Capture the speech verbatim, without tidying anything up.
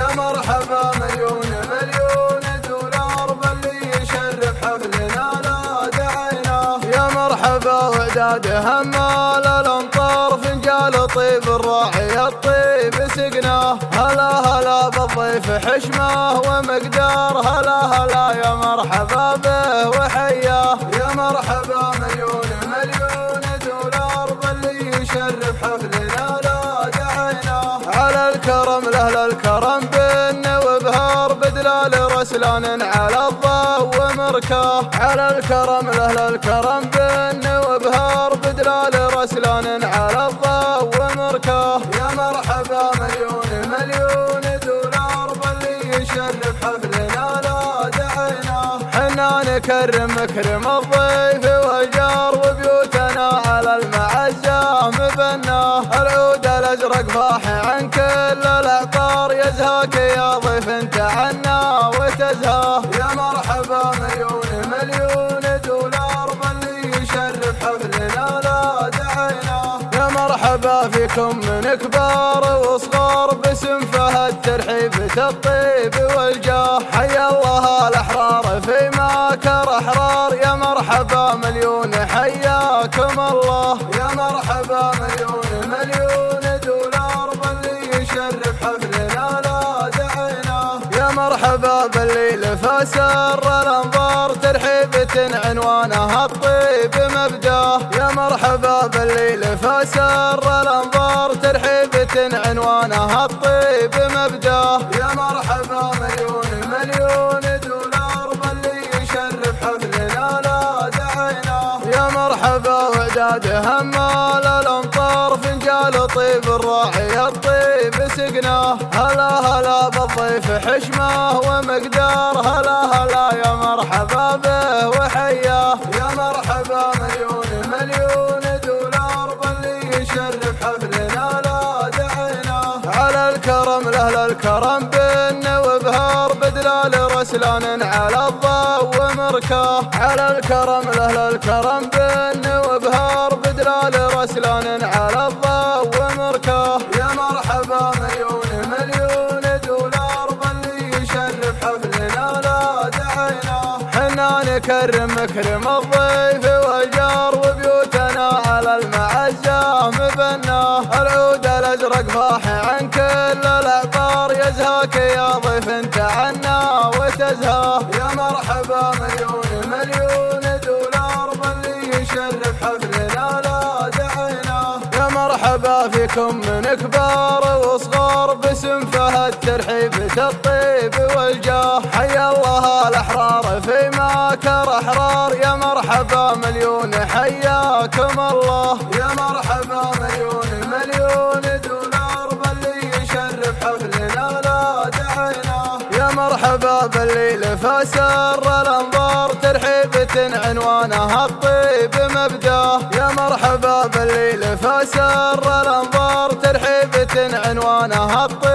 يا مرحبا مليون مليون دولار باللي يشرف حفلنا لا دعيناه. يا مرحبا وداد همال الامطار فنجال طيب الراعي الطيب سقناه. هلا هلا بالضيف حشمه ومقدار هلا هلا يا مرحبا به وحياه. يا مرحبا مليون مليون دولار باللي يشرف حفلنا لا دعيناه. على الكرم لأهل الكرم بن وبهار بدلال رسلان على الضو ومركاه. على الكرم لأهل الكرم بن وبهار بدلال رسلان على الضو ومركاه. يا مرحبا مليون مليون دولار باللي يشرف حفلنا لا دعيناه. حنا نكرم مكرم الضيف والجار وبيوتنا على المعزة مبناه. العود الازرق فاح عن كل الاعطار يزهاك يا ضيف انت عنا وتزهاه. يا مرحبا مليون مليون دولار باللي يشرف حفلنا لا دعيناه. يا مرحبا فيكم من كبار وصغار باسم فهد ترحيبة الطيب والجاه. حيا الله الاحرار في ماكر احرار. يا مرحبا مليون حياكم الله. يا مرحبا مليون مليون دولار باللي يشرف حفلنا لا دعيناه. يا مرحبا بالليل فسر الانظار ترحيبة عنوانها الطيب مبداه. يا مرحبا بالليل فسر الانظار ترحيبة عنوانها الطيب مبداه. يا مرحبا مليون مليون دولار باللي يشرف حفلنا لا دعيناه. يا مرحبا وداد همال الامطار فنجال طيب الراعي الطيب سقناه. هلا هلا بالضيف حشمه ومقدار هلا هلا يا مرحبا به وحياه. يا مرحبا مليون مليون دولار باللي يشرف حفلنا لا دعيناه. على الكرم لأهل الكرم بن وبهار بدلال رسلان على الضو ومركاه. على الكرم لأهل الكرم بن وبهار بدلال رسلان على الضو ومركاه. يا مرحبا مليون مليون دولار باللي يشرف حفلنا لا دعيناه. حنا نكرم مكرم الضيف والجار وبيوتنا على المعزة مبناه. العود الازرق فاح عن كل الاعطار يزهاك يا ضيف انت عنا وتزهاه. يا مرحبا مليون مليون دولار باللي يشرف حفلنا لا دعيناه. يا مرحبا فيكم من كبار وصغار باسم فهد ترحيبة الطيب والجاه. حيا الله الاحرار في ماكر احرار. يا مرحبا مليون حياكم الله. يا مرحبا مليون مليون دولار باللي يشرف حفلنا لا دعيناه. يا مرحبا بالليل فسر الانظار ترحيبة عنوانها الطيب مبداه. يا مرحبا بالليل فسر الانظار ترحيبة عنوانها الطيب